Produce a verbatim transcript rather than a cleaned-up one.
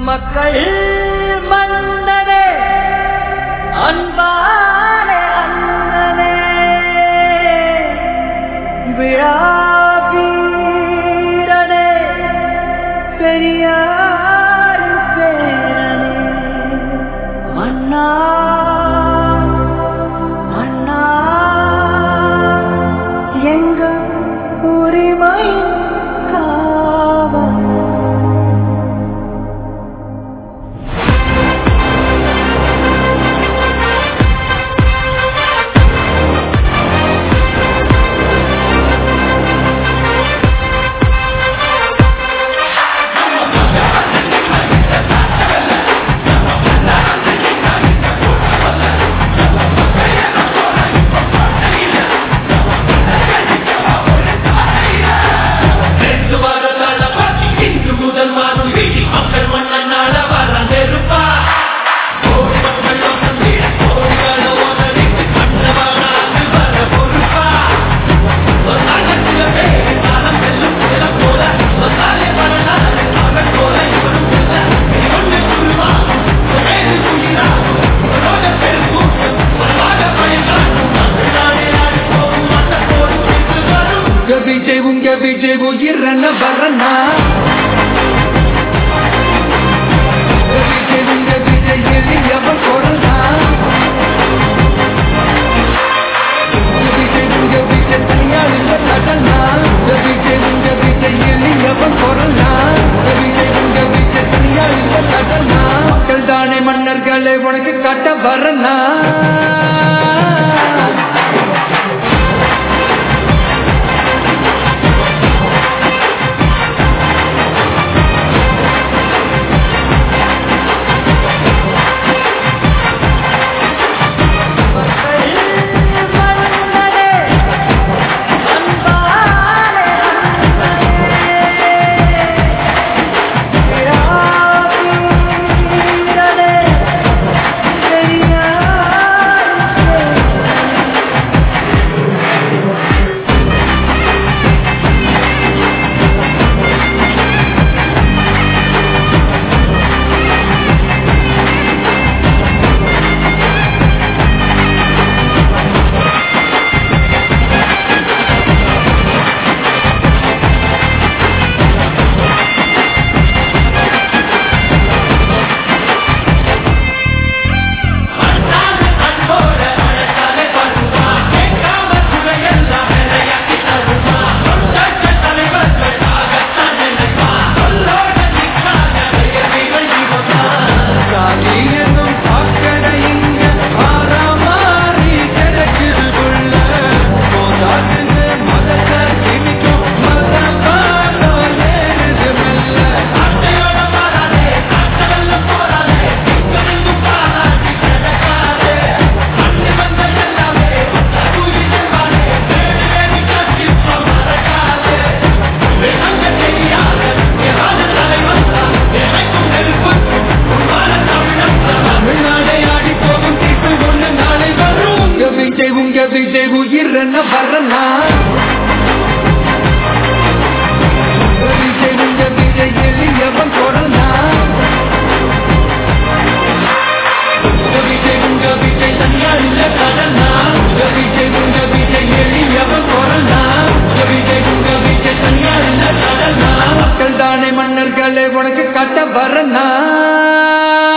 மக்கள் மன்னனே அன்பாலே அண்ணனே விழா வீரனே பெரியார் பேரனே மன்னா மன்னா எங்க உரிமை காவல் விஜய் உங்க விஜய் உயிரன வரனா விஜய் உங்க விஜய் எளியவன் கொடனா விஜய் உங்க விஜய் தனியால் இல்ல கடனா விஜய் உங்க விஜய் எளியவன் கொடனா விஜய் உங்க விஜய் தனியால் இல்ல கடனா மக்கள் தானே மன்னர்களை உனக்கு காட்ட வரனா விஜய் உயிரன வரனா விஜய் உங்க விஜய் எளியவன் கொடனா விஜய் உங்க விஜய் தனியால் இல்ல கடனா விஜய் உங்க விஜய் எளியவன் கொடனா விஜய் உங்க விஜய் தனியால் இல்ல கடனா மக்கள் தானே மன்னர்களை உனக்கு காட்ட வரனா